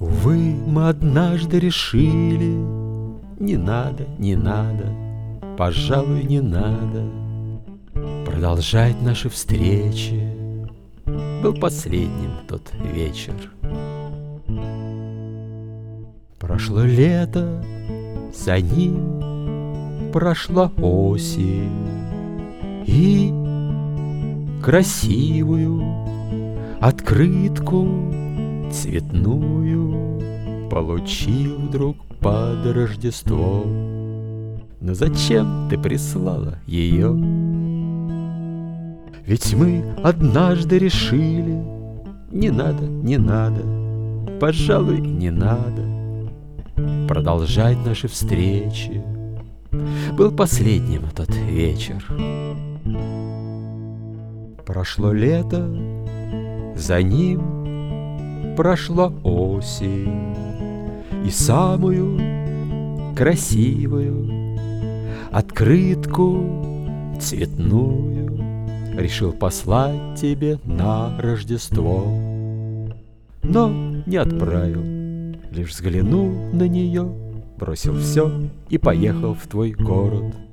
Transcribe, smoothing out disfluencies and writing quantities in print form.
Увы, мы однажды решили: не надо, не надо, пожалуй, не надо продолжать наши встречи. Был последним тот вечер. Прошло лето, за ним прошла осень, и красивую открытку цветную получил вдруг под Рождество. Но зачем ты прислала ее? Ведь мы однажды решили: не надо, не надо, пожалуй, не надо продолжать наши встречи. Был последним тот вечер. Прошло лето, за ним прошла осень, и самую красивую открытку цветную решил послать тебе на Рождество. Но не отправил, лишь взглянул на нее, бросил все и поехал в твой город.